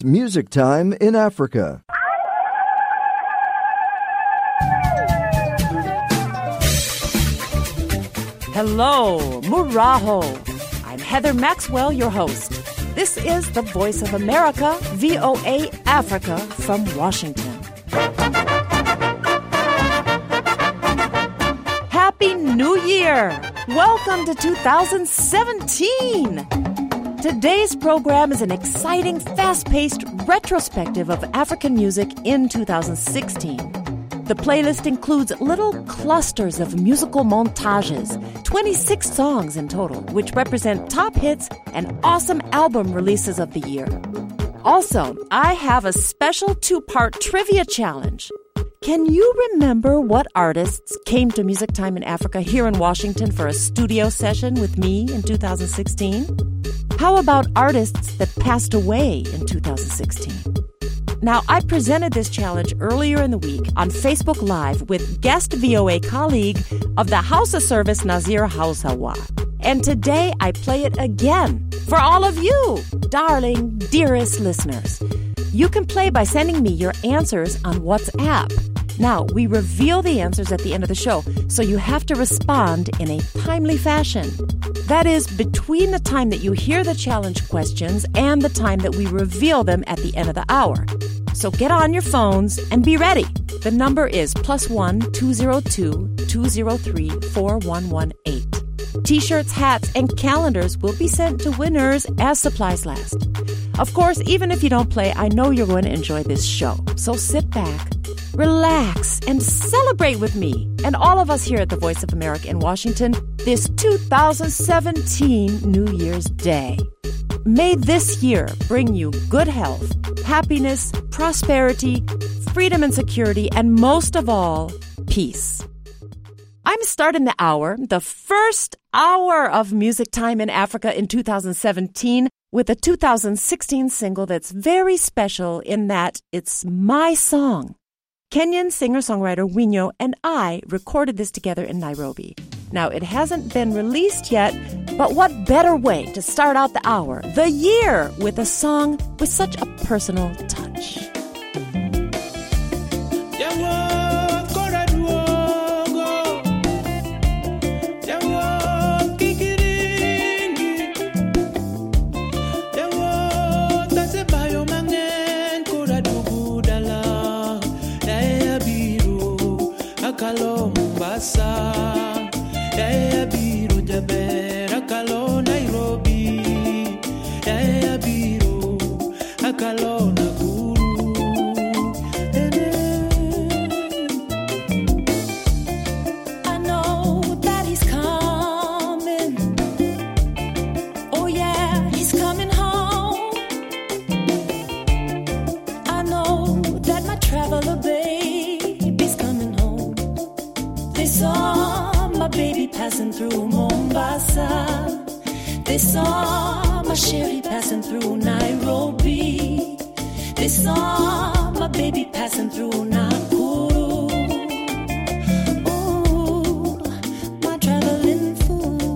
Music Time in Africa. Hello, Muraho. I'm Heather Maxwell, your host. This is the Voice of America, VOA Africa from Washington. Happy New Year! Welcome to 2017! Today's program is an exciting, fast-paced retrospective of African music in 2016. The playlist includes little clusters of musical montages, 26 songs in total, which represent top hits and awesome album releases of the year. Also, I have a special two-part trivia challenge. Can you remember what artists came to Music Time in Africa here in Washington for a studio session with me in 2016? How about artists that passed away in 2016? Now, I presented this challenge earlier in the week on Facebook Live with guest VOA colleague of the Hausa service, Nazir Hausawa. And today I play it again for all of you, darling, dearest listeners. You can play by sending me your answers on WhatsApp. Now, we reveal the answers at the end of the show, so you have to respond in a timely fashion. That is, between the time that you hear the challenge questions and the time that we reveal them at the end of the hour. So get on your phones and be ready. The number is +1 202 203 4118. T-shirts, hats, and calendars will be sent to winners as supplies last. Of course, even if you don't play, I know you're going to enjoy this show. So sit back, relax, and celebrate with me and all of us here at the Voice of America in Washington this 2017 New Year's Day. May this year bring you good health, happiness, prosperity, freedom and security, and most of all, peace. I'm starting the hour, the first hour of Music Time in Africa in 2017, with a 2016 single that's very special in that it's my song. Kenyan singer-songwriter Winyo and I recorded this together in Nairobi. Now, it hasn't been released yet, but what better way to start out the hour, the year, with a song with such a personal touch. Passing through Mombasa. They saw my Sherry passing through Nairobi. They saw my baby passing through Nakuru. Ooh, my traveling fool.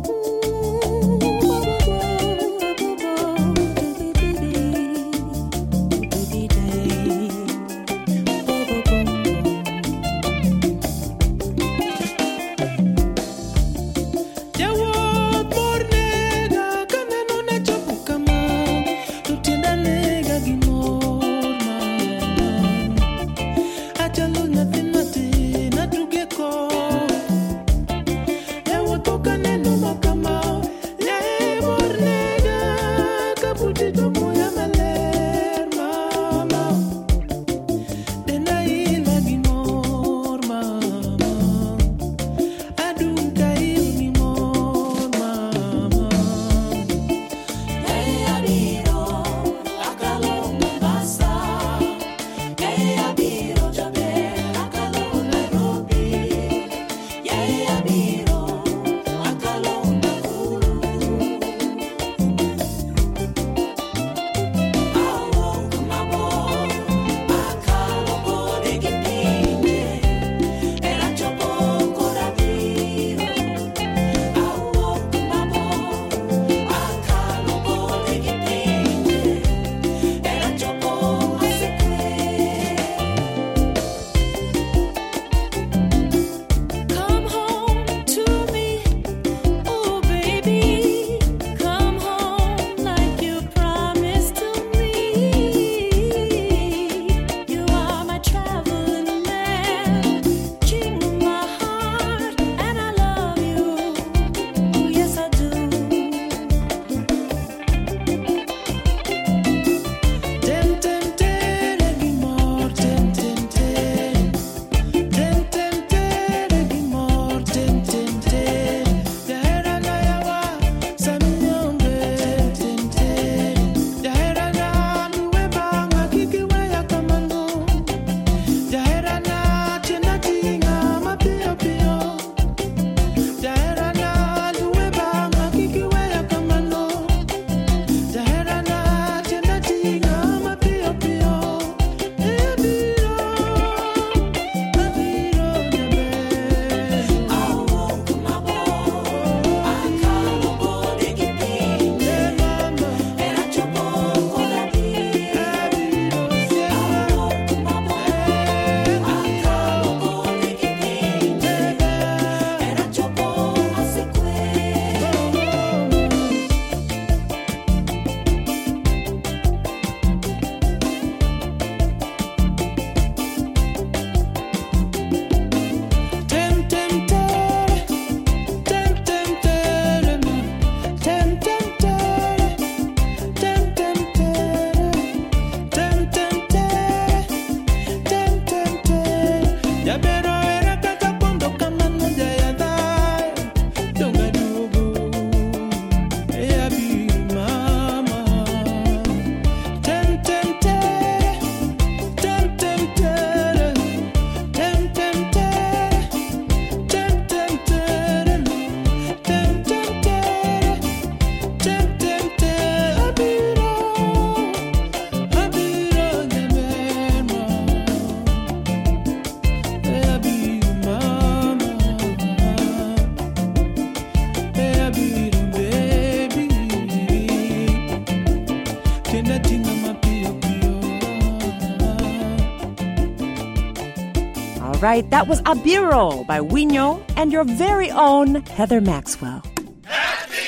right. That was Abiro by Wino and your very own Heather Maxwell. Happy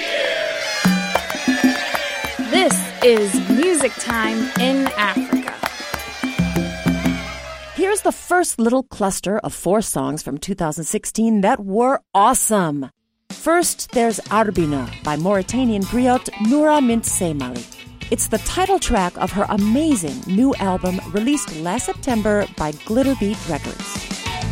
New Year! This is Music Time in Africa. Here's the first little cluster of 4 songs from 2016 that were awesome. First, there's Arbina by Mauritanian griot Noura Mint Seymali. It's the title track of her amazing new album released last September by Glitterbeat Records.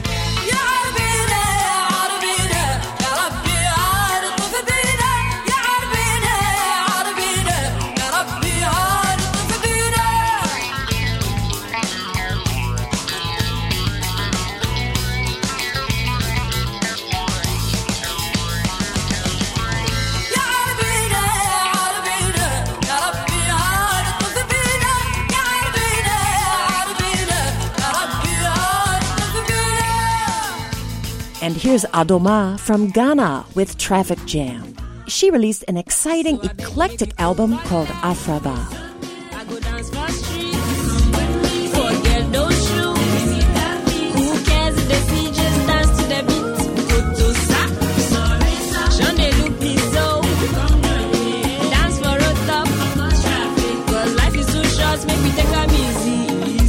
And here's Adoma from Ghana with Traffic Jam. She released an exciting, eclectic album called Afraba. I go dance for street, forget those shoes. Who cares if they see, just dance to the beat. Go to sack, Jean de Lupizo. Dance for a top, cause life is too short, make me take a easy.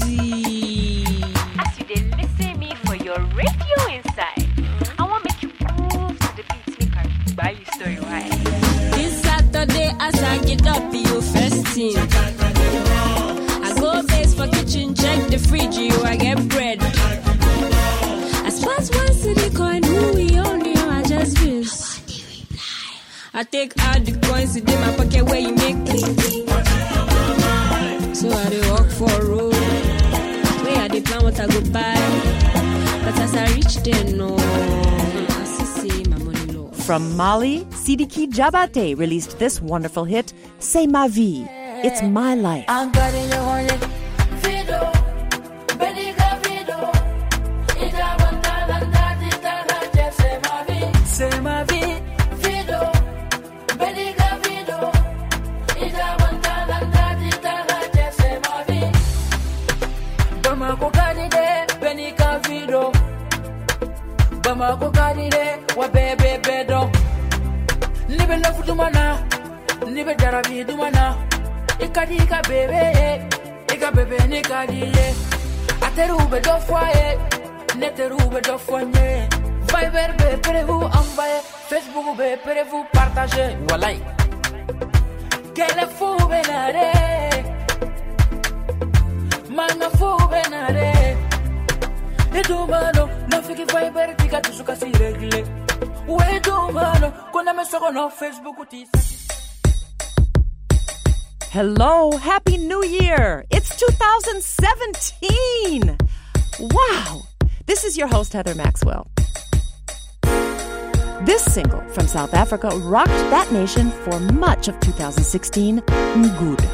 As you dey listen me for your radio inside, I want make you groove to the beat, make I buy you story, right? This Saturday as I get up, you first thing. I go base for kitchen, check the fridge, you I get bread. I spot one city coin, who we only I just miss. I take out the coins in my pocket where you make clean. So I dey walk for a road, where I dey plan what I go buy. But as I reach there, no, I see my money low. From Mali, Sidiki Jabate released this wonderful hit, C'est ma vie. It's my life. Bamako kadire wa bebe bedo nibe lafu dumana nibe jarabi dumana ikadika bebe ni kadiye ateru be do foye neteru be do fonye Viber be prévu envoyer Facebook be prévu partager walai kele fu benare manga fu benare Edumano, nafiki Viber tika tusuka si regle. Edumano, kona mesoko no Facebook utis. Hello, Happy New Year! It's 2017! Wow! This is your host, Heather Maxwell. This single from South Africa rocked that nation for much of 2016, Ngud.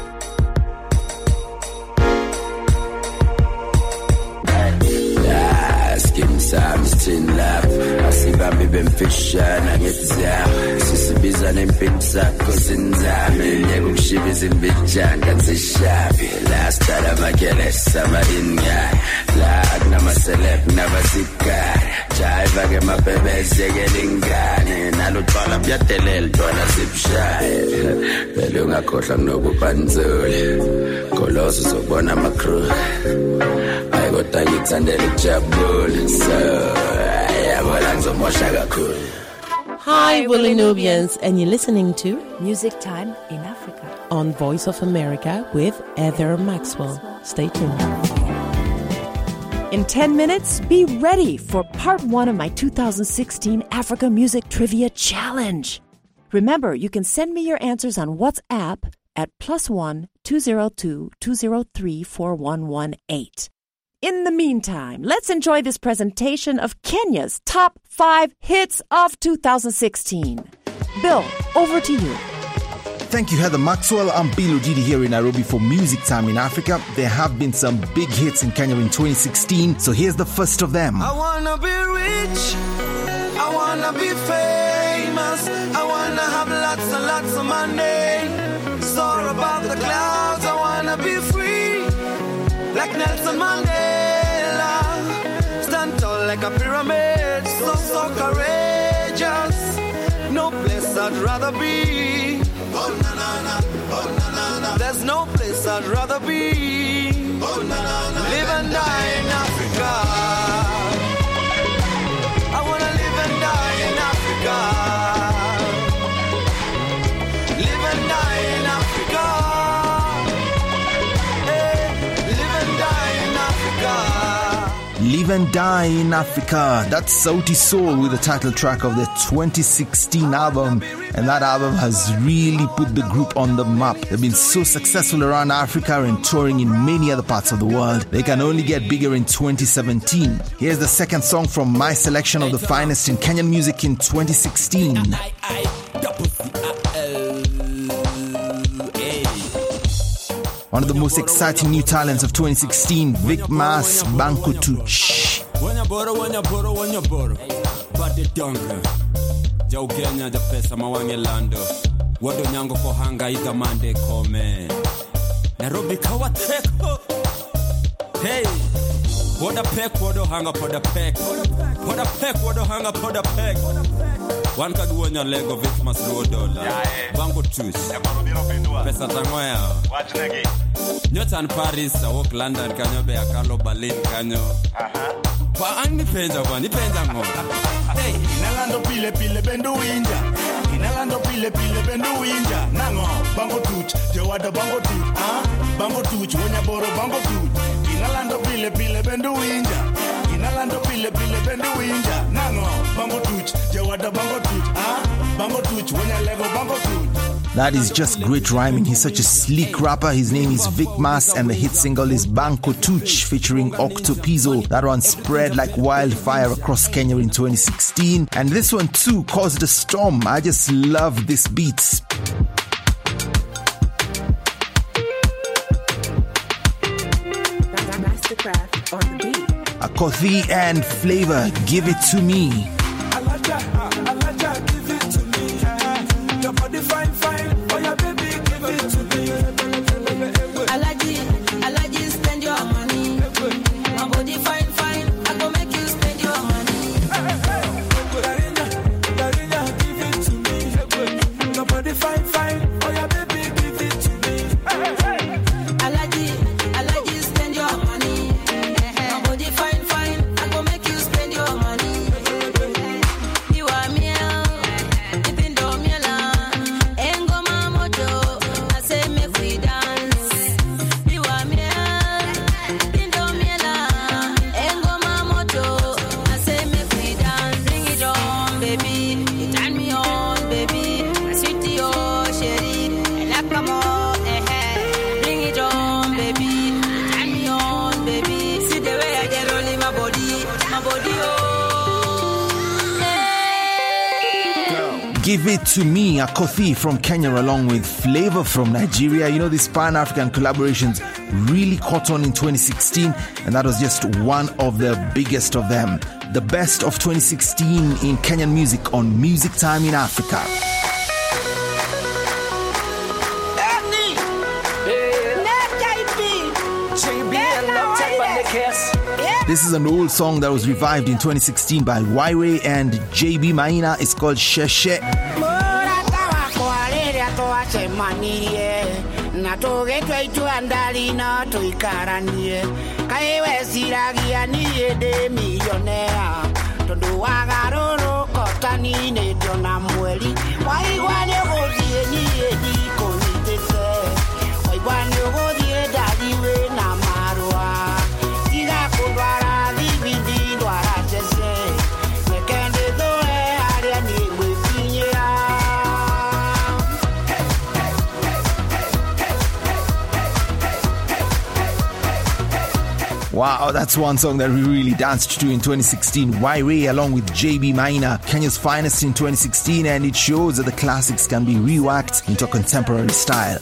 Tin lap asiba bebemfishana ngezama sisibiza nempimsa kosinzami nekukushibiza imbijanga nzishabi last time makelesa maringa la kunama celeb nabasikara jive ke mabebeze kelingane naluthola byadelela dona sibshaye phela ungakhohlwa kunokubanzule koloso sobona macro ayikoda ngithandela ukujabula so Hi, Willie Nubians, and you're listening to Music Time in Africa on Voice of America with Heather Maxwell. Stay tuned. In 10 minutes, be ready for part 1 of my 2016 Africa Music Trivia Challenge. Remember, you can send me your answers on WhatsApp at +1 202 203 4118. In the meantime, let's enjoy this presentation of Kenya's top 5 hits of 2016. Bill, over to you. Thank you, Heather Maxwell. I'm Bill Odidi here in Nairobi for Music Time in Africa. There have been some big hits in Kenya in 2016, so here's the first of them. I wanna be rich, I wanna be famous, I wanna have lots and lots of money. Soar above the clouds, I wanna be free, like Nelson Mandela. like a pyramid, so courageous. No place I'd rather be. Oh na na na, oh na na na. There's no place I'd rather be. Oh na na na. Live and die in Africa. I wanna live and die in Africa. Live and die in Africa. Hey, live and die in Africa. Live and Die in Africa. That's Sauti Sol with the title track of the 2016 album. And that album has really put the group on the map. They've been so successful around Africa and touring in many other parts of the world. They can only get bigger in 2017. Here's the second song from my selection of the finest in Kenyan music in 2016. One of the most exciting new talents of 2016, Vic Mas, Banco Tuch. Jaugenya ja pesa mawange lando wado nyango ko hanga ita mande kome Nairobi kawa teko hey wada pek wado hanga poda pek wado hanga poda pek one kad wonya lego Vic Mas $1 Banco Tuch pesa tangoya watch negi Nyotan Paris walk London kanyo be akalo Berlin kanyo kwa angi penja kwa ni penja ngo hey inalando pile bendu winja inalando pile bendu winja nango Banco Tuch jewada Banco Tuch Banco Tuch wonya boro Banco Tuch inalando pile bendu winja inalando pile bendu winja nango Banco Tuch jewada Banco Tuch Banco Tuch wonya lego Banco Tuch. That is just great rhyming. He's such a sleek rapper. His name is Vic Mas and the hit single is Banco Tuch featuring Octopizzo. That one spread like wildfire across Kenya in 2016. And this one too caused a storm. I just love this beat. Mastercraft on the beat. Akothi and Flavor, Give It To Me. Alaja, give it to me. Your body fine, oh yeah, baby, give it to me. Alaji, spend your money. My body fine, I go make you spend your money. Darina, give it to me. Your body fine, oh yeah, baby, give it to me. Alaji, spend your money. My body fine, I go make you spend your money. You are me. Give It To Me, Akothi from Kenya along with Flavor from Nigeria. You know, these Pan-African collaborations really caught on in 2016, and that was just one of the biggest of them. The best of 2016 in Kenyan music on Music Time in Africa. This is an old song that was revived in 2016 by Wyre and JB Maina. It's called Sheshe. Wow, that's one song that we really danced to in 2016. Wyre along with JB Maina, Kenya's finest in 2016, and it shows that the classics can be reworked into a contemporary style.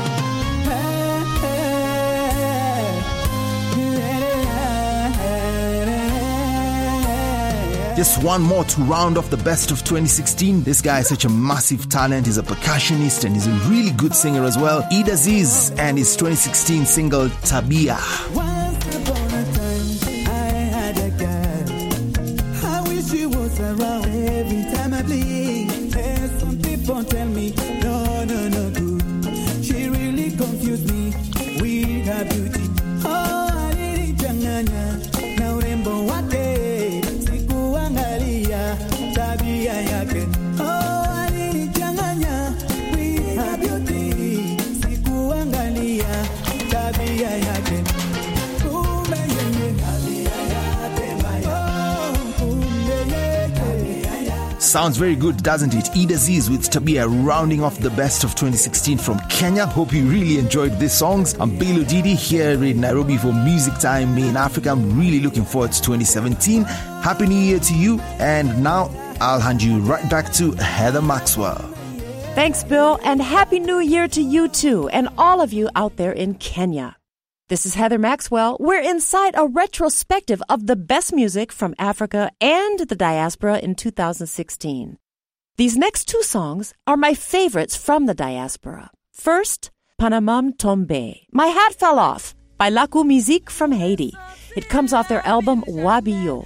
Just one more to round off the best of 2016. This guy is such a massive talent. He's a percussionist and he's a really good singer as well. Eid Aziz and his 2016 single Tabia. Once upon a time, I had a girl. She was around every time I blink. And some people tell me, no, no, no good. She really confused me with her beauty. Oh, alinichanganya na urembo wake, sikuangalia tabia yake. Oh, alinichanganya with her beauty, sikuangalia tabia yake. Sounds very good, doesn't it? Ida Ziz with Tabia rounding off the best of 2016 from Kenya. Hope you really enjoyed these songs. I'm Bill Odidi here in Nairobi for Music Time in Africa. I'm really looking forward to 2017. Happy New Year to you. And now I'll hand you right back to Heather Maxwell. Thanks, Bill, and Happy New Year to you too, and all of you out there in Kenya. This is Heather Maxwell. We're inside a retrospective of the best music from Africa and the diaspora in 2016. These next two songs are my favorites from the diaspora. First, Panamam Tombe, My Hat Fell Off, by Laku Musique from Haiti. It comes off their album Wabiyo.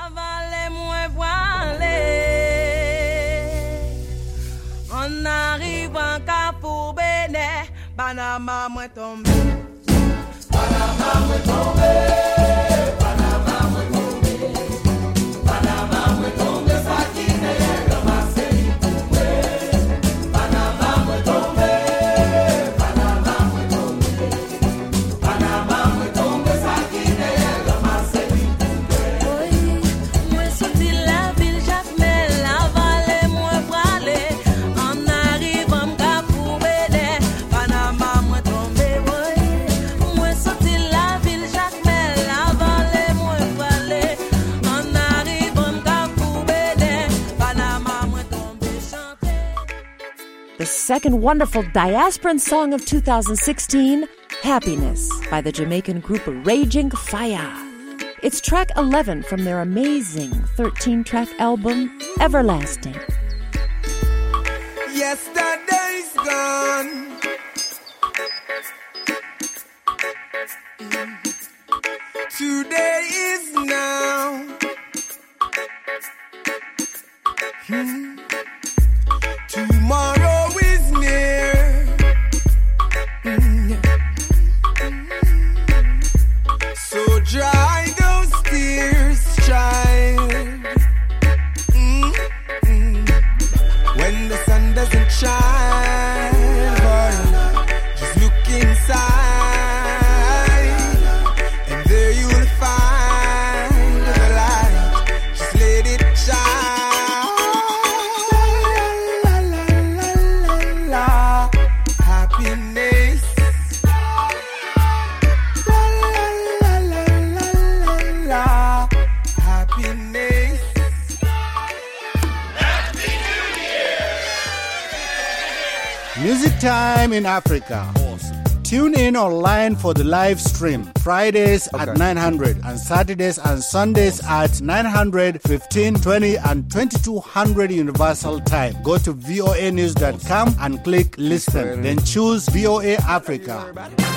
On arrive en Cap pour Bénin, Panama moi tombé. Panama moi tombé, Panama moi tombé, Panama moi tombé, ça qui n'est pas ma série tombé. Panama moi tombé, Panama moi tombé, Panama moi tombé, ça qui n'est pas ma série tombé. Oui, moi sorti la ville Jacmel, la vallée moi bralé, en arrivant Cap pour Bénin, Panama moi tombé. The second wonderful diasporan song of 2016, Happiness, by the Jamaican group Raging Fire. It's track 11 from their amazing 13-track album, Everlasting. Yesterday's gone. Today is now. Tomorrow is near. So dry those tears, child. When the sun doesn't shine, boy, just look inside, and there you'll find the light. Just let it shine. Music Time in Africa. Awesome. Tune in online for the live stream. Fridays at 900 and Saturdays and Sundays at 900, 15, 20 and 2200 Universal Time. Go to voanews.com and click listen. Then choose VOA Africa.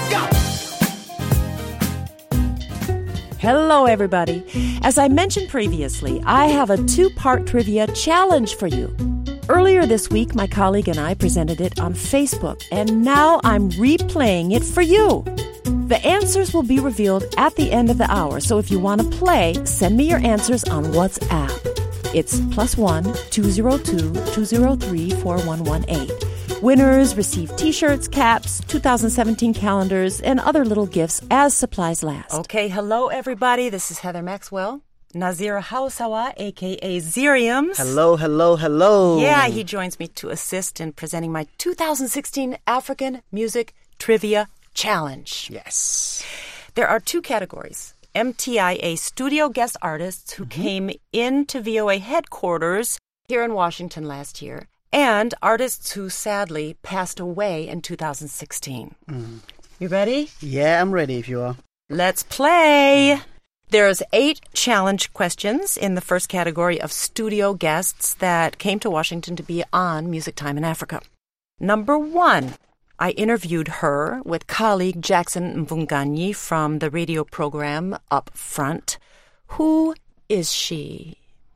Hello, everybody. As I mentioned previously, I have a two-part trivia challenge for you. Earlier this week, my colleague and I presented it on Facebook, and now I'm replaying it for you. The answers will be revealed at the end of the hour, so if you want to play, send me your answers on WhatsApp. It's +1 202 203 4118. Winners receive T-shirts, caps, 2017 calendars, and other little gifts as supplies last. Okay, hello, everybody. This is Heather Maxwell. Nazir Hausawa, a.k.a. Ziriams. Hello, hello, hello. Yeah, he joins me to assist in presenting my 2016 African Music Trivia Challenge. Yes. There are two categories. MTIA studio guest artists who came into VOA headquarters here in Washington last year, and artists who sadly passed away in 2016. You ready? Yeah, I'm ready if you are. Let's play. There's 8 challenge questions in the first category of studio guests that came to Washington to be on Music Time in Africa. Number 1, I interviewed her with colleague Jackson Mvunganyi from the radio program Up Front. Who is she?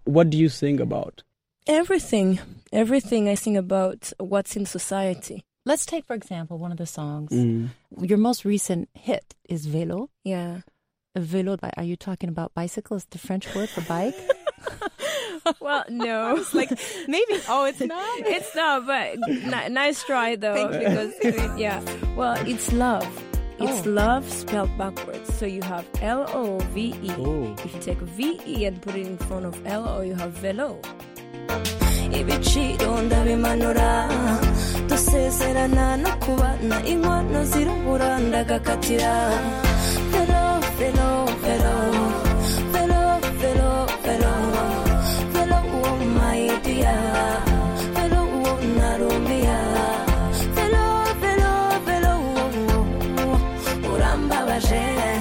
What do you sing about? Everything. Everything I sing about what's in society. Let's take, for example, one of the songs. Your most recent hit is Vélo. Yeah. Vélo, are you talking about bicycle? Is the French word for bike? Well, no. It's like, maybe. Oh, it's not? It's not, but nice try, though. Thank you. Because, yeah. Well, it's love. It's love spelled backwards. So you have L-O-V-E. Oh. If you take V-E and put it in front of L-O, you have Vélo. Ibichiro ndabimanura dusezerana no kubana inkono zirubura ndagakatira Vélo, vélo, vélo Vélo, vélo, vélo Vélo, oh my dear Vélo, oh narumia Vélo, vélo, vélo Urambabaje.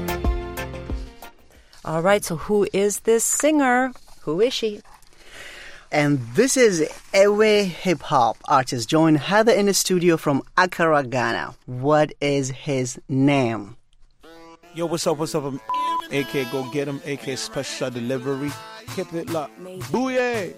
All right, so who is this singer? Who is she? And this is Ewe hip hop artist joined Heather in the studio from Accra, Ghana. What is his name? Yo, what's up? I'm AK Go Get 'Em, AK Special Delivery. Keep it locked. Booyah!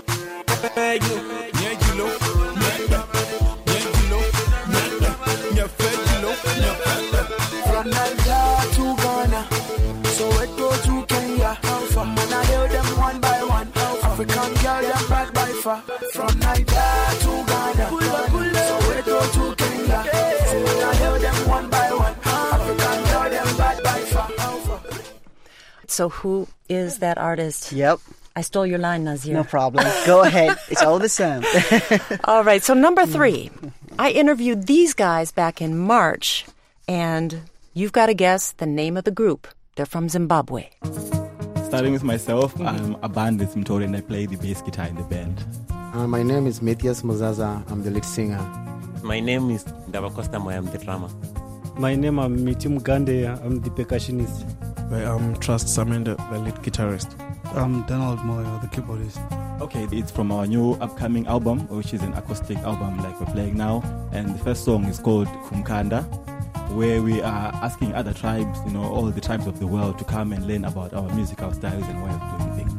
From Nigeria to Ghana, Soweto to Kenya, from Manado them one by one. African girl them back by far. From Nigeria to Ghana, Soweto to Kenya, from Manado them one by one. African girl them back by far. So who is that artist? Yep. I stole your line, Nazir. No problem. Go ahead. It's all the same. All right, so number 3. I interviewed these guys back in March, and you've got to guess the name of the group. They're from Zimbabwe. Starting with myself, I'm a bandit Mtori and I play the bass guitar in the band. My name is Matthias Muzaza. I'm the lead singer. My name is Davacosta Moya. I'm the drummer. My name is Miti Mugande. I'm the percussionist. I'm Trust Samenda, the lead guitarist. I'm Donald Moyo, the keyboardist. Okay, it's from our new upcoming album, which is an acoustic album like we're playing now. And the first song is called Kumkanda, where we are asking other tribes, all the tribes of the world to come and learn about our musical styles and way of doing things.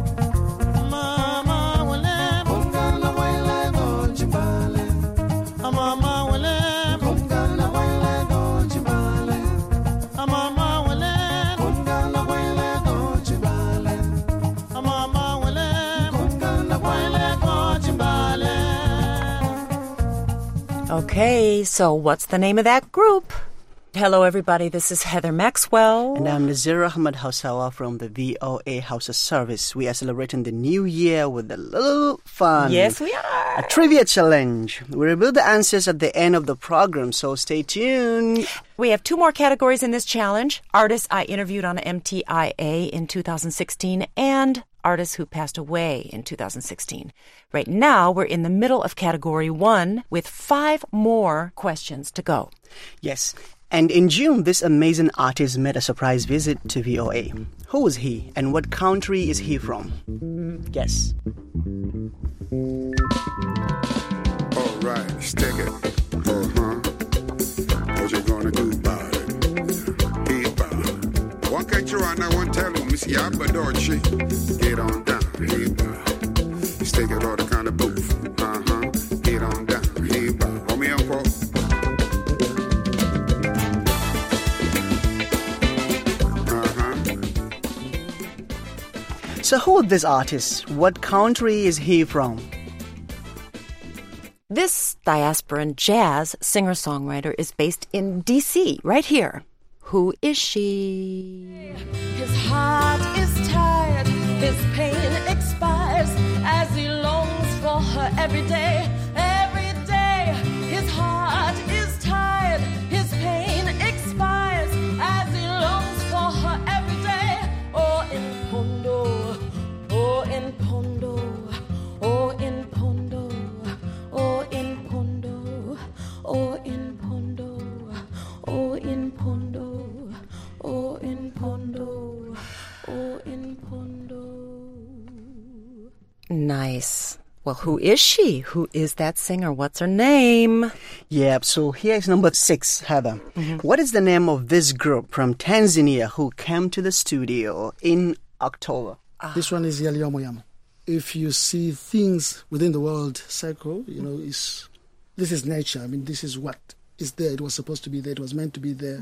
Okay, so what's the name of that group? Hello, everybody. This is Heather Maxwell. And I'm Nazir Ahmed Hausawa from the VOA House of Service. We are celebrating the new year with a little fun. Yes, we are. A trivia challenge. We reveal the answers at the end of the program, so stay tuned. We have 2 more categories in this challenge. Artists I interviewed on MTIA in 2016 and artists who passed away in 2016. Right now, we're in the middle of category 1 with 5 more questions to go. Yes. And in June, this amazing artist made a surprise visit to VOA. Who is he and what country is he from? Guess. All right, stick it. What you gonna do about it? One can't you run? I won't tell you, Miss Yabadochi. Get on down, stick it all the kind of booth. Get on down, on me uncle. So who is this artist? What country is he from? This diasporan jazz singer-songwriter is based in D.C., right here. Who is she? His heart is tired, his pain expires as he longs for her every day, every day. His heart is tired, his pain expires as he longs for her every day. Oh, in Pondo, oh, in Pondo, oh, in Pondo, oh, in Pondo, oh, in Pondo, oh, in Pondo. Oh, in Pondo, oh, in Pondo. Nice. Well, who is she? Who is that singer? What's her name? Yeah, so here is number 6, Heather. What is the name of this group from Tanzania who came to the studio in October? This one is Yali Yomo Yamo. If you see things within the world cycle, this is nature. I mean, this is what is there. It was supposed to be there. It was meant to be there.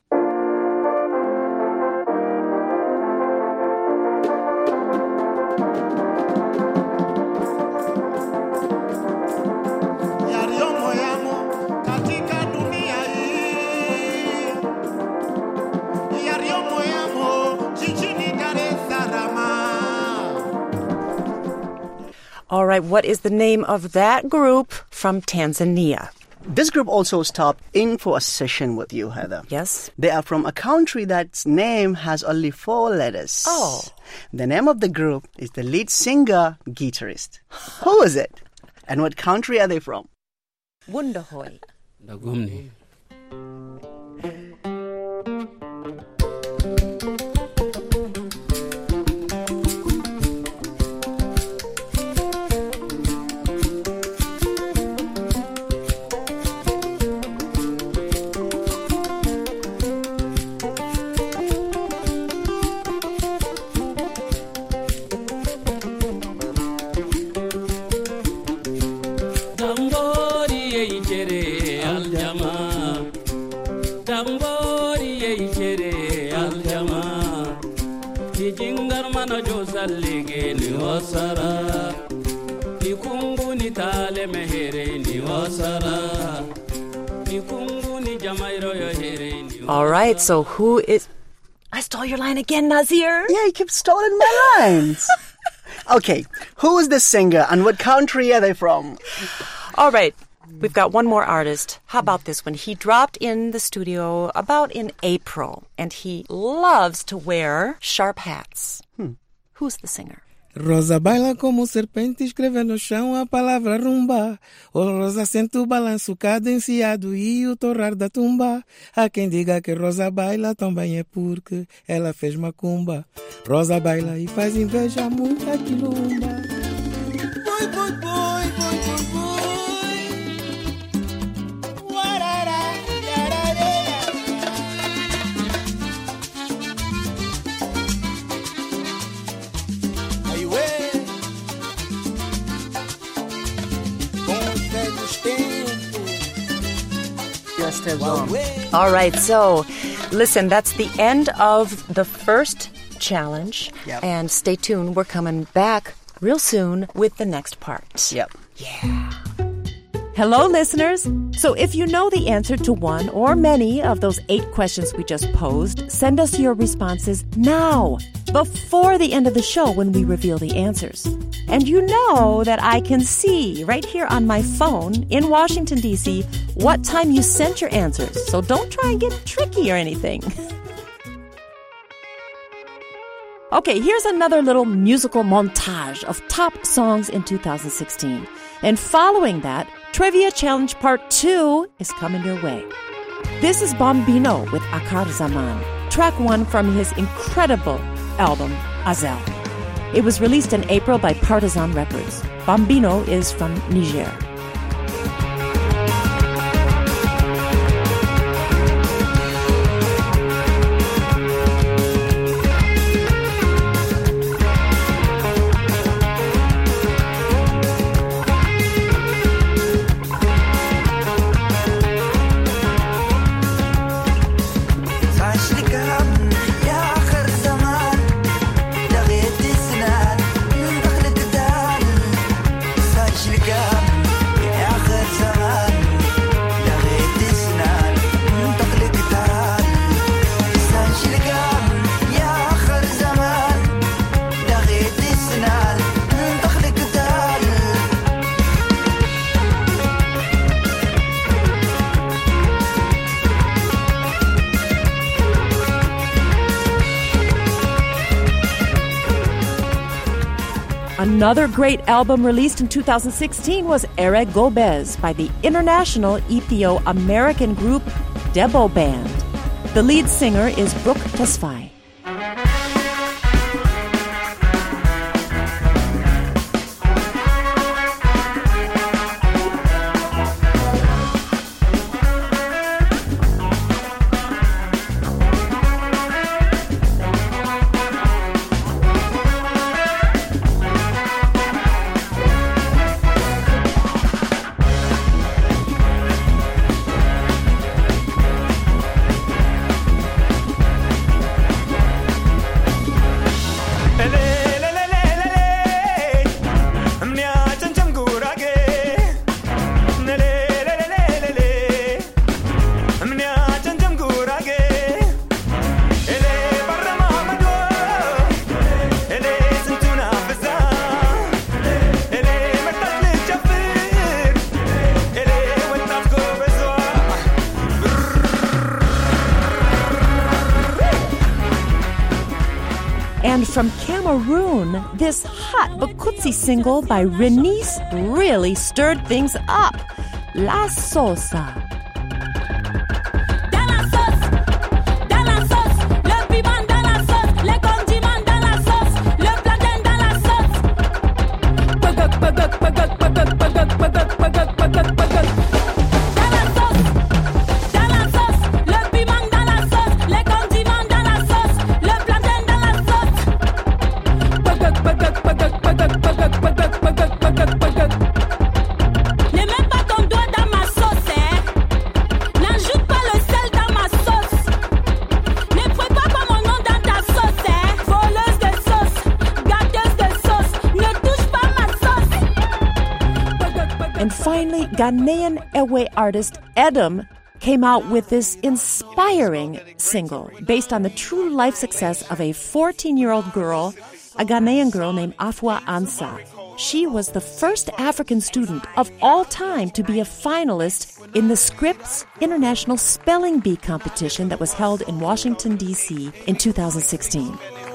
All right, what is the name of that group from Tanzania? This group also stopped in for a session with you, Heather. Yes. They are from a country that's name has only 4 letters. Oh. The name of the group is the lead singer, guitarist. Who is it? And what country are they from? Wunderhoi. Dagumni. All right, so who is... I stole your line again, Nazir. Yeah, you keep stealing my lines. Okay, who is this singer and what country are they from? All right, we've got one more artist. How about this one? He dropped in the studio about in April, and he loves to wear sharp hats. Who's the singer? Rosa baila como serpente, escreve no chão a palavra rumba. O Rosa sente o balanço cadenciado e o torrar da tumba. Há quem diga que Rosa baila também é porque ela fez macumba. Rosa baila e faz inveja a muita quilomba. Boi, boi, boi, boi, boi, boi. Uarará, yararé. Aí, ué. All right, so listen, that's the end of the first challenge. Yep. And stay tuned. We're coming back real soon with the next part. Yep. Yeah. Hello, listeners. So if you know the answer to one or many of those 8 questions we just posed, send us your responses now, before the end of the show when we reveal the answers. And you know that I can see right here on my phone in Washington, D.C., what time you sent your answers. So don't try and get tricky or anything. Okay, here's another little musical montage of top songs in 2016. And following that, Trivia Challenge Part 2 is coming your way. This is Bambino with Akar Zaman, track 1 from his incredible album, Azel. It was released in April by Partizan Records. Bambino is from Niger. Another great album released in 2016 was Ere Gobez by the international Ethio-American group Debo Band. The lead singer is Brooke Tesfaye. And from Cameroon, this hot Bakutsi single by Renice really stirred things up. La Sosa. And finally, Ghanaian Ewe artist Edom came out with this inspiring single based on the true life success of a 14-year-old girl, a Ghanaian girl named Afua Ansa. She was the first African student of all time to be a finalist in the Scripps International Spelling Bee competition that was held in Washington, D.C. in 2016.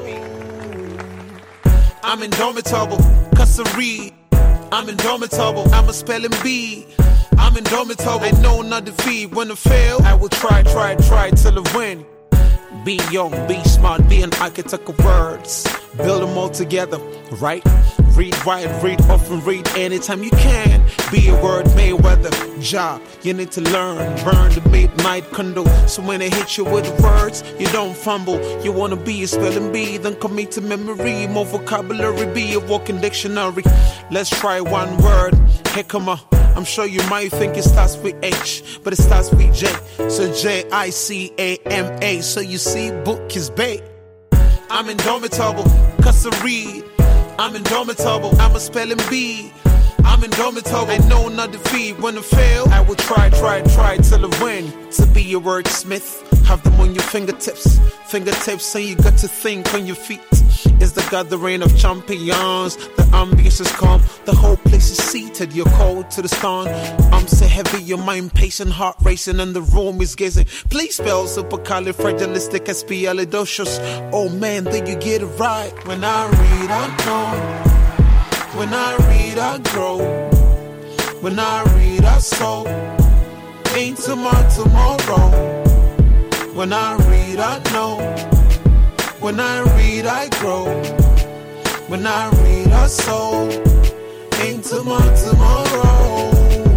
I'm indomitable, cause I read. I'm indomitable, I'm a spelling bee. I'm indomitable, I know not defeat. When I fail, I will try till I win. Be young, be smart, be an architect of words. Build them all together, right? Read, write, read often, read anytime you can. Be a word Mayweather, job, you need to learn. Burn the midnight candle, so when I hit you with words, you don't fumble. You wanna be a spelling bee, then commit to memory. More vocabulary, be a walking dictionary. Let's try one word, Hikama. I'm sure you might think it starts with H, but it starts with J. So J-I-C-A-M-A, so you see, book is bait. I'm indomitable, cause I read. I'm indomitable, I'm a spelling bee. I'm indomitable, I know not defeat. When I fail, I will try till I win. To be a wordsmith, have them on your fingertips, and you got to think on your feet. It's the gathering of champions. The ambience is calm, the whole place is seated. You're cold to the stone. I'm so heavy, your mind pacing, heart racing, and the room is gazing. Please spell supercalifragilisticexpialidocious. Oh man, did you get it right? When I read, I know. When I read, I grow. When I read, I sow. Ain't tomorrow. When I read, I know. When I read, I grow. When I read, I sow. Ain't tomorrow.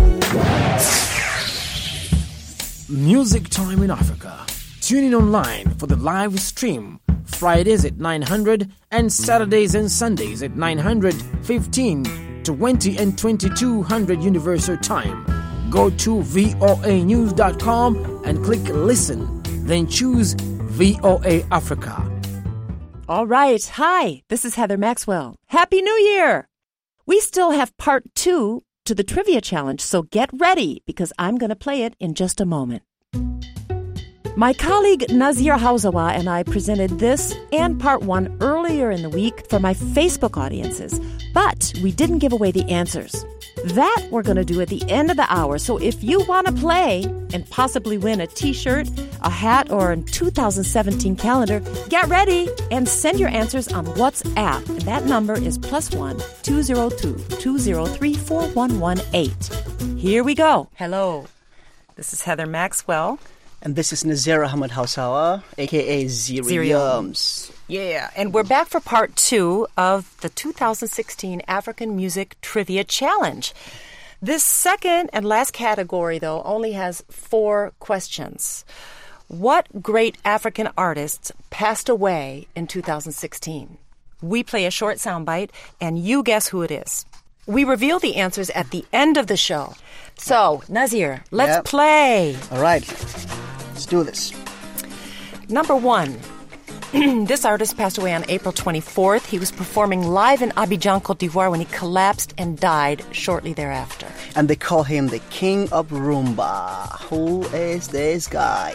Music Time in Africa. Tune in online for the live stream. Fridays at 900 and Saturdays and Sundays at 900, 15, 20 and 2200 Universal Time. Go to voanews.com and click listen. Then choose VOA Africa. All right. Hi, this is Heather Maxwell. Happy New Year! We still have part 2 to the trivia challenge, so get ready because I'm going to play it in just a moment. My colleague Nazir Hausawa and I presented this and part 1 earlier in the week for my Facebook audiences, but we didn't give away the answers. That we're going to do at the end of the hour, so if you want to play and possibly win a t-shirt, a hat, or a 2017 calendar, get ready and send your answers on WhatsApp. And that number is +1 202 203 4118. Here we go. Hello, this is Heather Maxwell. And this is Nazir Ahmed Hausawa, a.k.a. Ziriums. Yeah, and we're back for part 2 of the 2016 African Music Trivia Challenge. This second and last category, though, only has 4 questions. What great African artists passed away in 2016? We play a short soundbite, and you guess who it is. We reveal the answers at the end of the show. So, Nazir, let's play. All right. Let's do this. Number 1. This artist passed away on April 24th. He was performing live in Abidjan, Côte d'Ivoire when he collapsed and died shortly thereafter. And they call him the King of Rumba. Who is this guy?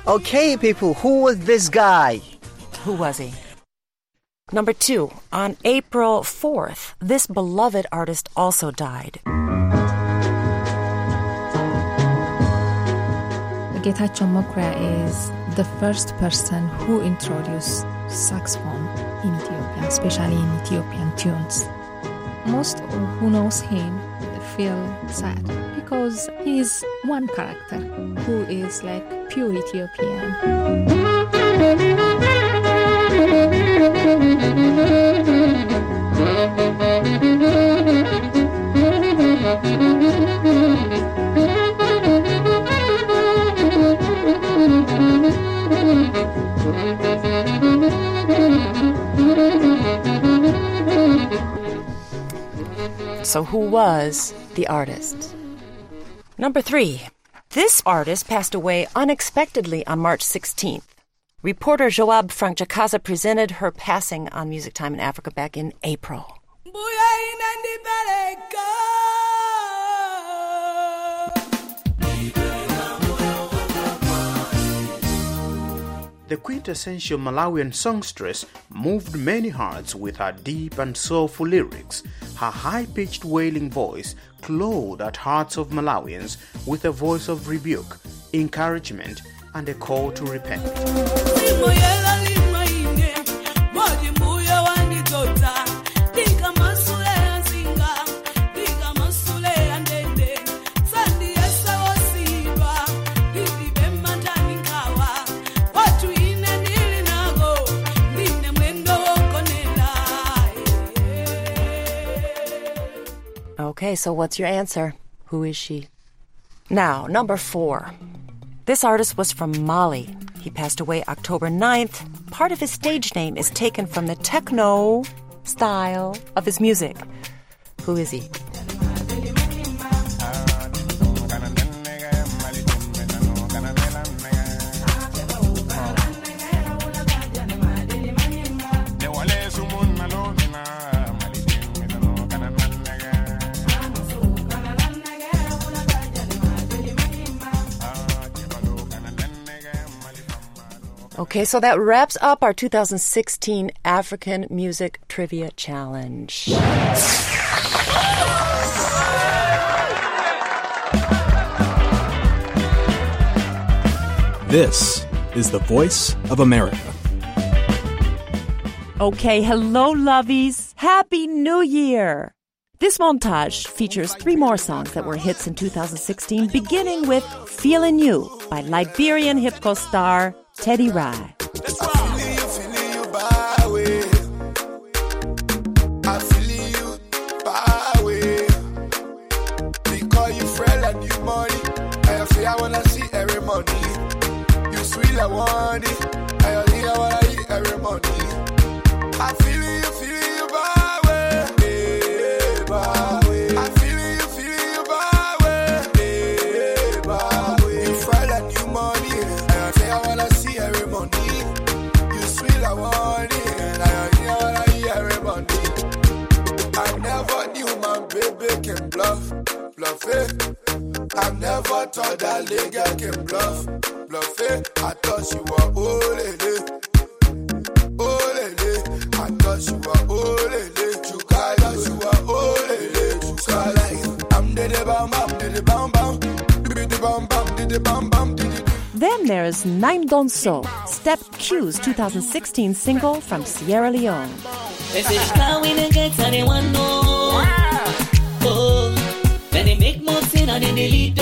Okay, people, who was this guy? Who was he? Number 2, on April 4th, this beloved artist also died. Getachew Mokra is the first person who introduced saxophone in Ethiopia, especially in Ethiopian tunes. Most who knows him feel sad because he is one character who is like pure Ethiopian. So who was the artist? Number 3. This artist passed away unexpectedly on March 16th. Reporter Joab Francjakaza presented her passing on Music Time in Africa back in April. The quintessential Malawian songstress moved many hearts with her deep and soulful lyrics. Her high-pitched wailing voice clawed at hearts of Malawians with a voice of rebuke, encouragement, and a call to repent. Okay, so what's your answer? Who is she? Now, number 4. This artist was from Mali. He passed away October 9th. Part of his stage name is taken from the techno style of his music. Who is he? Okay, so that wraps up our 2016 African Music Trivia Challenge. This is the Voice of America. Okay, hello, lovies. Happy New Year. This montage features 3 more songs that were hits in 2016, beginning with Feelin' You by Liberian hip-hop star Teddy Rai. I wanna see every money. You sweet, I want it. I wanna eat every money. I feel you, by way. I feel you, by way. You fry that new money. I wanna see every money. You sweet, I want it. I wanna eat every money. I never knew my baby can bluff it. I never thought that nigga can bluff it. I thought you were olele. I thought you were olele. You were olele. I'm the bam. Then there's Nine Don So, Step Q's 2016 single from Sierra Leone. Then they make more sin and then they lead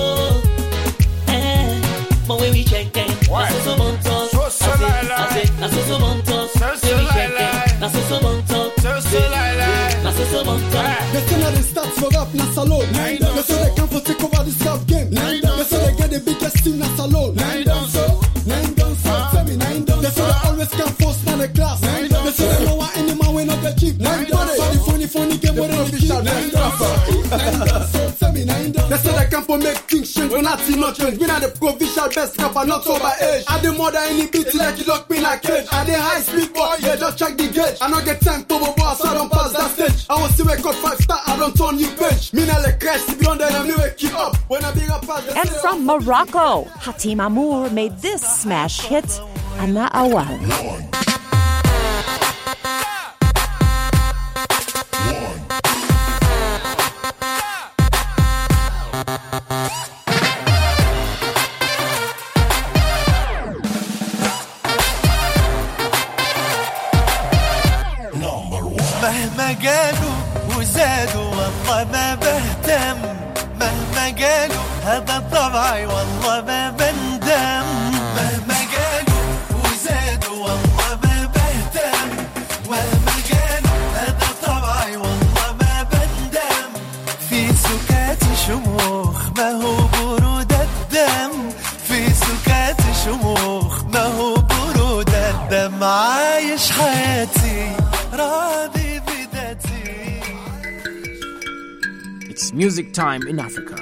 but when we check them, that's so montos. I say so montos. When we check them, that's so montos. That's so montos. They still not the stats for rap, not alone. They say they come for take over the rap game. They say they get the biggest team, not alone. Nine done so, tell me 9 done. They say they always come first, not the class. They say they know what any man when not the cheap. 9 done so, the funny game, what they keep. 9 done so, tell me 9 done. They say they come for make things change, but nothing not change. Me not the provincial best rapper, not over age. I the more than any beat like you lock me in a cage. I the high speed boy, yeah, just check the gauge. I don't get time for my boss, I don't pass that stage. I want to record 5-star, I don't turn you page. Me not like crash, if you don't then I'm new keep up. When I be up past the And from Morocco, Hatim Amour made this smash hit, Ana Awal. مهما قالوا وزادوا والله ما بهتم مهما قالوا هذا طبعي والله ما بندم مهما قالوا وزادوا والله ما بهتم مهما قالوا هذا طبعي والله ما بندم في سكات شموخ ما هو برود الدم في سكات شموخ ما هو برود الدم عايش حياتي راضي It's music time in Africa.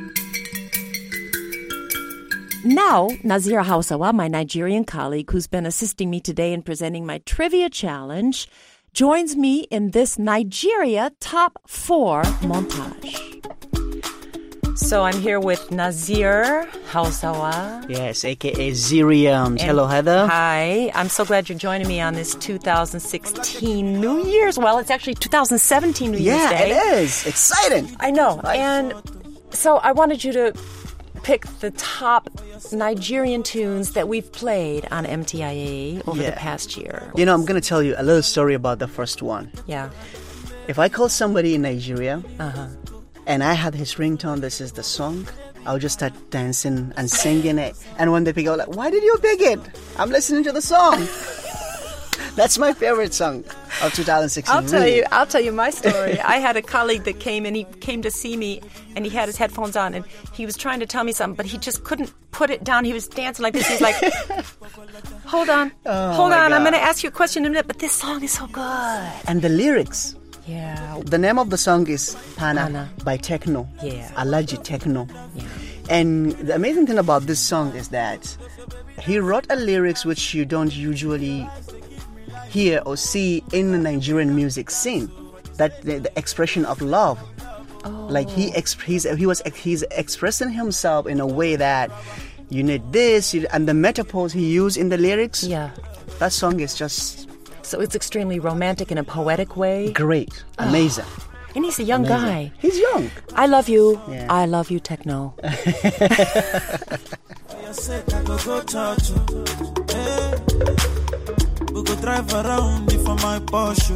Now, Nazira Hausawa, my Nigerian colleague who's been assisting me today in presenting my trivia challenge, joins me in this Nigeria Top 4 montage. So I'm here with Nazir Hausawa. Yes, a.k.a. Ziriam. Hello, Heather. Hi. I'm so glad you're joining me on this 2016 New Year's. Well, it's actually 2017 New Year's Day. Yeah, it is. Exciting. I know. And so I wanted you to pick the top Nigerian tunes that we've played on MTIA over the past year. You know, I'm going to tell you a little story about the first one. Yeah. If I call somebody in Nigeria... and I had his ringtone, this is the song, I'll just start dancing and singing it. And when they pick it, like, why did you pick it? I'm listening to the song. That's my favorite song of 2016. I'll tell you my story. I had a colleague that came and he came to see me and he had his headphones on and he was trying to tell me something, but he just couldn't put it down. He was dancing like this. He's like, hold on. I'm going to ask you a question in a minute, but this song is so good. And the lyrics. Yeah. The name of the song is Pana by Techno. Yeah. Alaji Techno. Yeah. And the amazing thing about this song is that he wrote a lyrics which you don't usually hear or see in the Nigerian music scene. That the expression of love. Oh. Like he's expressing himself in a way that you need this, and the metaphors he used in the lyrics. Yeah. That song is just... So it's extremely romantic in a poetic way. Great. Amazing. And he's a young guy. He's young. I love you. Yeah. I love you, Techno. We go drive around before my Porsche.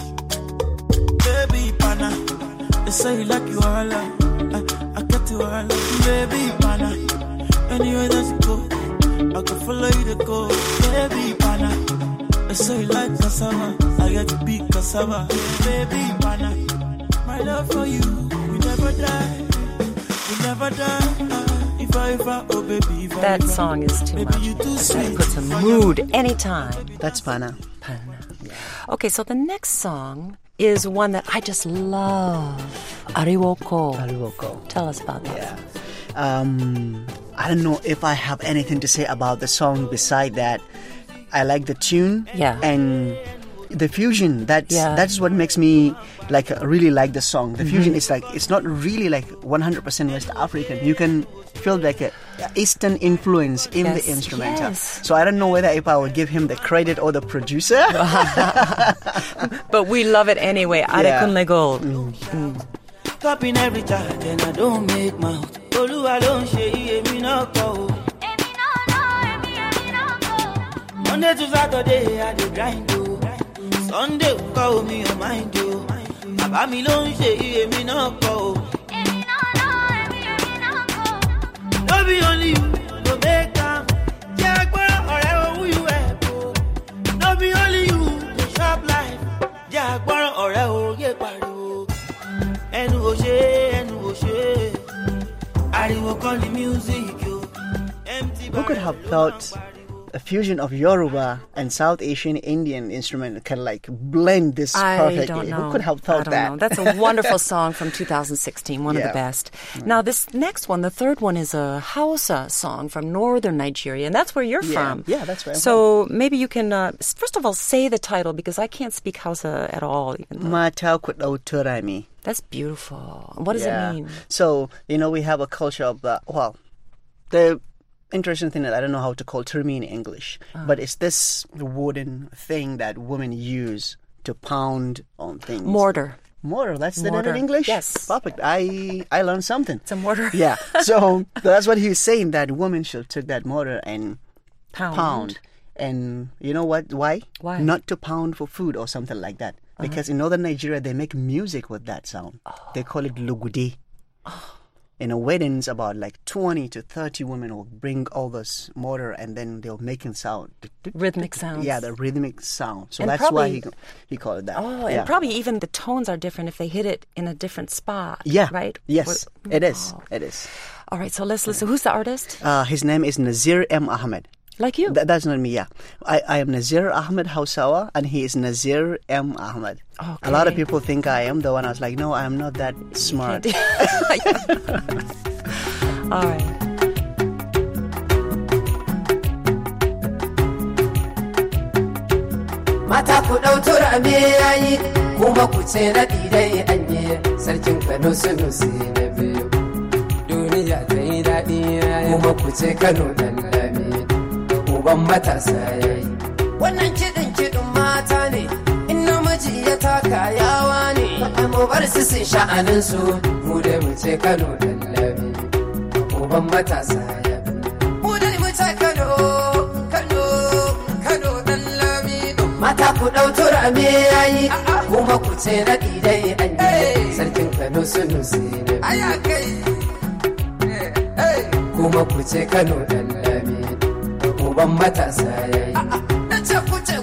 Baby pana, they say you like you all. I got you all. Baby pana, anywhere that you go, I can follow you to go. Baby pana. I say you like cassava, I got to be cassava. Baby, pana, my love for you, we never die. Oh baby, that song is too much. That puts a mood anytime. That's Pana. Okay, so the next song is one that I just love. Ariwoko. Tell us about that. Yeah. I don't know if I have anything to say about the song beside that. I like the tune and the fusion. That's what makes me really like the song. The fusion is it's not really 100% West African. You can feel like a Eastern influence in the instrumental. Yes. So I don't know whether if I would give him the credit or the producer. But we love it anyway. Adekunle Gold. Copying every time, then I don't make mouth. Olu alone shey me no go. Monday to Saturday, I do grind you. Sunday, call me your mind you. Baba mi lo n ṣe me no go. No be only you, no make am. Jẹ́ agbára ọ̀rẹ́ owó you ẹ̀. No be only you, the sharp life. Jẹ́ agbára ọ̀rẹ́ òye pariwo. Ẹnu ò ṣe. Ariwo kọ́ ni music yo. Who could have thought a fusion of Yoruba and South Asian Indian instrument can like blend this perfectly. I don't know. Who could have thought that? I don't know. That's a wonderful song from 2016, one of the best. Now, this next one, the third one, is a Hausa song from northern Nigeria, and that's where you're from. Yeah, that's where I'm So maybe you can, first of all, say the title, because I can't speak Hausa at all. Mata Kudau Turami. That's beautiful. What does it mean? So, we have a culture of the interesting thing that I don't know how to call turmi in English, but it's this wooden thing that women use to pound on things. Mortar, that's the name in English? Yes. Perfect. I learned something. It's a mortar. Yeah. So that's what he was saying, that women should take that mortar and pound. And you know what? Why? Why? Not to pound for food or something like that. Because in northern Nigeria, they make music with that sound. They call it lugude. In a weddings, about like 20 to 30 women will bring all this mortar and then they'll make a sound. Rhythmic sounds. Yeah, the rhythmic sound. So And that's probably- why he called it that. Oh, and probably even the tones are different if they hit it in a different spot. Yeah. Right? Yes, it is. It is. All right, so let's listen. Who's the artist? His name is Nazir M. Ahmed. Like you? That's not me, yeah. I am Nazir Ahmed Hausawa, and he is Nazir M. Ahmed. Okay. A lot of people think I am the one. I was like, no, I am not that smart. All right. Mata ku ɗau turame yayi, kuma ku ce na ɗidai anye, sarkin Kano Sunusi na biyu. Duniya ta yi daɗi yayi, kuma ku ce Kano ɗan lami, uban matasa yayi. Wannan kiɗin mata ne, in namiji ya taka yawa ne, mu bar su sun sha'aninsu, mu dai mu ce Kano ɗan lami, uban matasa yayi. Mu dai mu ce Kano ɗan lami. Mata ku ɗau turame yayi, kuma ku ce na ɗidai anye, sarkin Kano Sunusi na biyu. Kuma ku ce Kano ɗan lami, uban matasa yayi. Na ce ku ce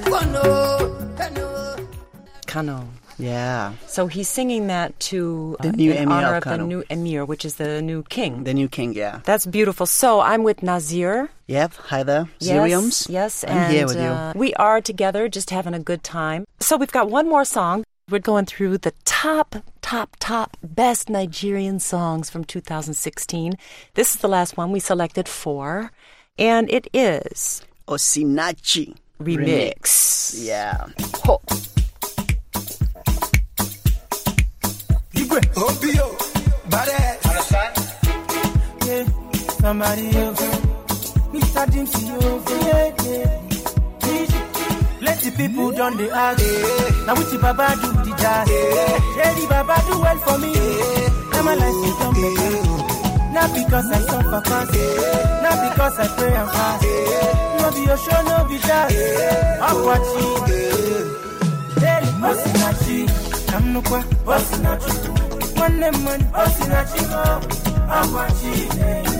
Kano. Yeah. So he's singing that to The new in emir honor of of the Kano. new emir, which is the new king. The new king, yeah. That's beautiful. So I'm with Nazir. Yep, hi there, Ziriums. Yes, I'm and here with you. we are together just having a good time. So we've got one more song. We're going through the top best Nigerian songs from 2016. This is the last one. We selected 4, and it is Osinachi Remix. Yeah. Ho. Opio, badass. Understand? Yeah, somebody else. Mr. Dempsey, yeah. Plenty people done the ask. Now which Baba do the jazz? Shady Baba do well for me. Now my life is done better. Not because I suffer fast. Not because I pray and fast. No be your show, no be jazz. I'm watching. Hey, Osinachi. I'm no kwa, Osinachi. One man, Osinachi. I'm watching.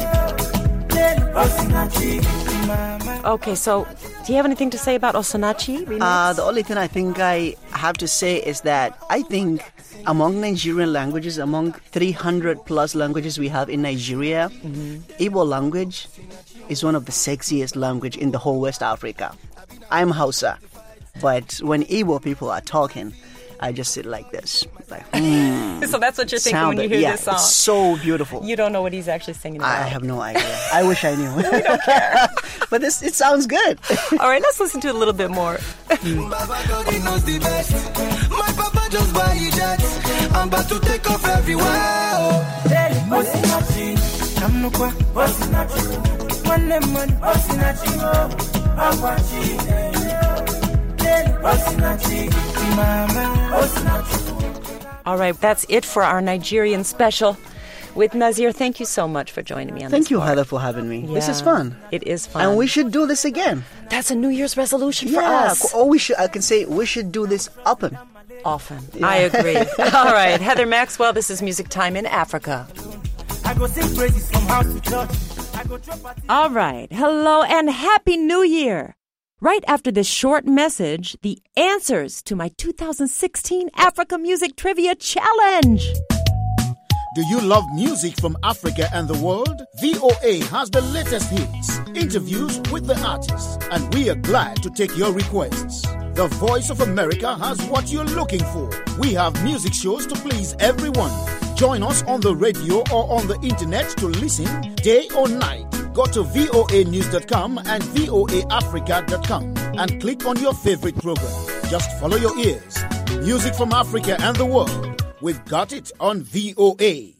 Osinachi. Okay, so do you have anything to say about Osinachi remix? The only thing I think I have to say is that I think among Nigerian languages, among 300 plus languages we have in Nigeria, Igbo language is one of the sexiest language in the whole West Africa. I'm Hausa, but when Igbo people are talking, I just sit like this. Like, so that's what you're thinking when you hear this song? It's so beautiful. You don't know what he's actually singing about. I have no idea. I wish I knew. We don't care. But it sounds good. All right, let's listen to it a little bit more. Baba God, he knows the best. My papa just buy a jet. I'm about to take off everywhere. Hey, Osinachi, I'm no kwa, Osinachi. One man, Osinachi. I'm watching. Osinachi, mama, Osinachi. All right, that's it for our Nigerian special with Nazir. Thank you so much for joining me on this. Thank you, part. Heather, for having me. Yeah, this is fun. It is fun. And we should do this again. That's a New Year's resolution for us. Or I can say we should do this often. Yeah. I agree. All right, Heather Maxwell, this is Music Time in Africa. I go sing praises from house to church. All right, hello and Happy New Year. Right after this short message, the answers to my 2016 Africa Music Trivia Challenge. Do you love music from Africa and the world? VOA has the latest hits, interviews with the artists, and we are glad to take your requests. The Voice of America has what you're looking for. We have music shows to please everyone. Join us on the radio or on the internet to listen day or night. Go to voanews.com and voaafrica.com and click on your favorite program. Just follow your ears. Music from Africa and the world. We've got it on VOA.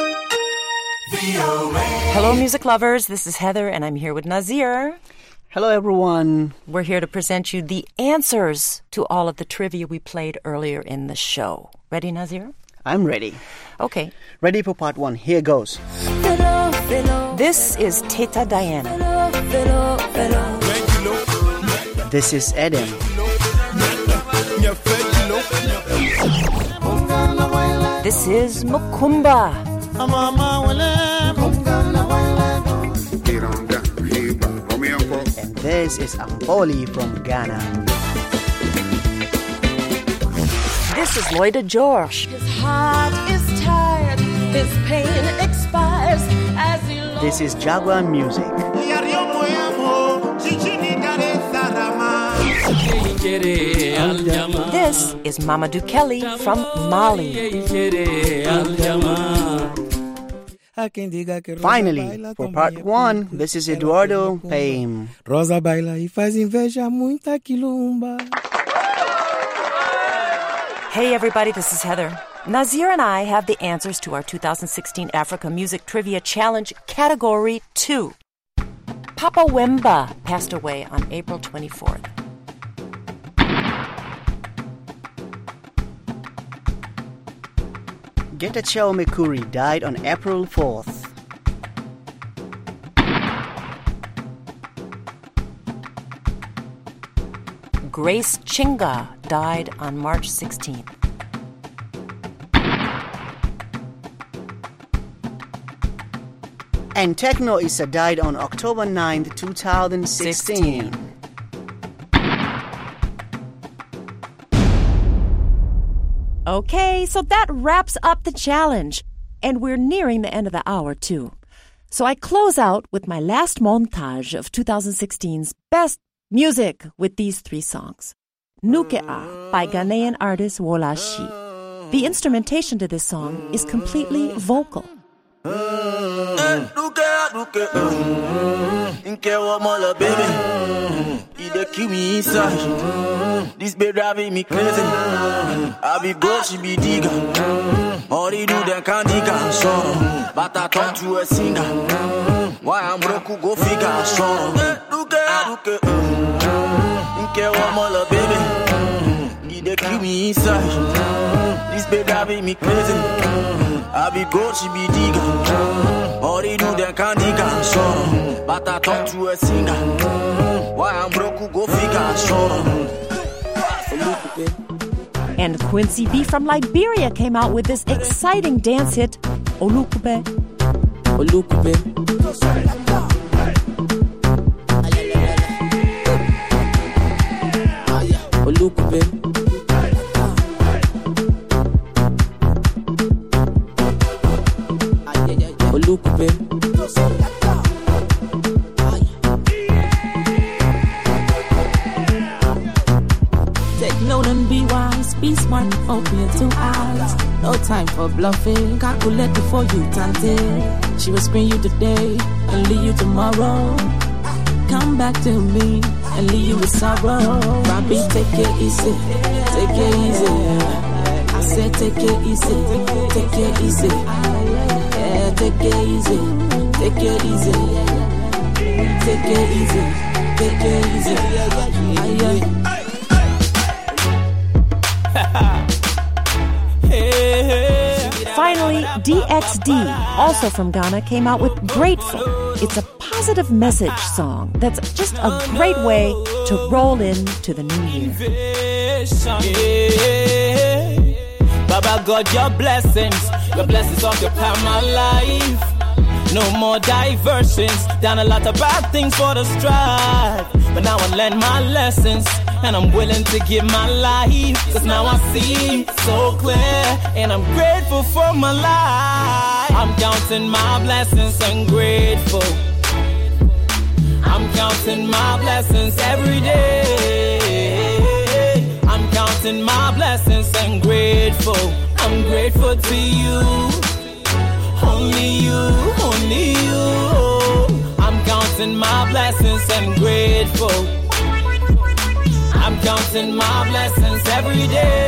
Hello, music lovers. This is Heather, and I'm here with Nazir. Hello, everyone. We're here to present you the answers to all of the trivia we played earlier in the show. Ready, Nazir? I'm ready. Okay. Ready for part one. Here goes. This is Teta Diana. This is Adam. This is Mukumba. And this is Amboli from Ghana. This is Lloyda George. His heart is tired, his pain expires as he longs. This is Jaguar Music. This is Mamadou Kelly from Mali. Finally, for part one, this is Eduardo Paim. Rosa baila e faz inveja muita quilumba. Hey everybody, this is Heather. Nazir and I have the answers to our 2016 Africa Music Trivia Challenge Category 2. Papa Wemba passed away on April 24th. Getachew Mekuri died on April 4th. Grace Chinga died on March 16th. And Techno Issa died on October 9th, 2016. Okay, so that wraps up the challenge. And we're nearing the end of the hour, too. So I close out with my last montage of 2016's best music with these three songs. Nuke'a by Ghanaian artist Wola Shi. The instrumentation to this song is completely vocal. Kill me inside. This bed driving me crazy. I be good, she be digger. All they do, they can't dig her, so. But I talk to a singer. Why I'm broke, go figure, so. Look at, baby. They kill me inside. This bed driving me crazy. I be good, she be digger. All they do, they can't dig her, so. But I talk to a singer. Why I'm broke, go figure, so. And Quincy B from Liberia came out with this exciting dance hit, Olukube. Olukube. Olukube. Olukube. Take note and be wise, be smart, open your two eyes. No time for bluffing, calculate before you tante. She will screen you today and leave you tomorrow. Come back to me and leave you with sorrow. Bobby, take it easy, take it easy. I said take it easy, take it easy. Yeah, take it easy, take it easy. Take it easy, take it easy. Finally, DXD, also from Ghana, came out with Grateful. It's a positive message song that's just a great way to roll into the new year. Baba God, your blessings occupy my life. No more diversions, done a lot of bad things for the strife. But now I learn my lessons, and I'm willing to give my life. Cause now I see so clear, and I'm grateful for my life. I'm counting my blessings and grateful. I'm I'm counting my blessings every day. I'm counting my blessings and grateful. I'm grateful to you. Only you, only you. I'm counting my blessings and grateful. I'm counting my blessings every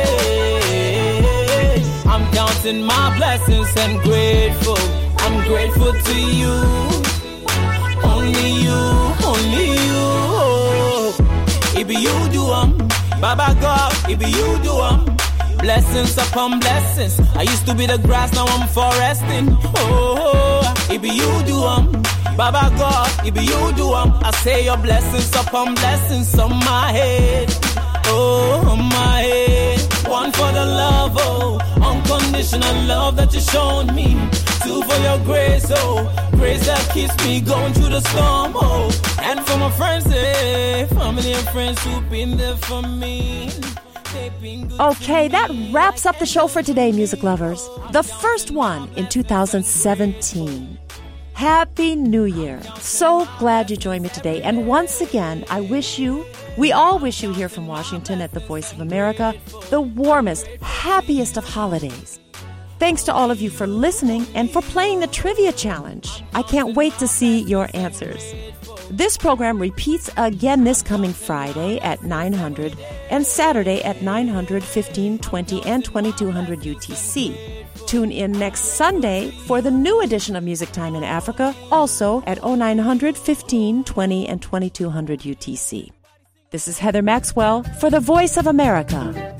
day. I'm counting my blessings and grateful. I'm grateful to you. Only you, only you. It be you do Baba God, it be you do blessings upon blessings. I used to be the grass, now I'm foresting. Oh, it be you do Baba God, it be you do I say your blessings upon blessings on my head. Oh, on my head. One for the love, oh, unconditional love that you shown me. Two for your grace, oh, grace that keeps me going through the storm, oh. And for my friends, family and friends who've been there for me. Okay, that wraps up the show for today, music lovers. The first one in 2017. Happy New Year. So glad you joined me today. And once again, we all wish you here from Washington at the Voice of America, the warmest, happiest of holidays. Thanks to all of you for listening and for playing the trivia challenge. I can't wait to see your answers. This program repeats again this coming Friday at 900 and Saturday at 900, 1520, and 2200 UTC. Tune in next Sunday for the new edition of Music Time in Africa, also at 0900, 1520, and 2200 UTC. This is Heather Maxwell for the Voice of America.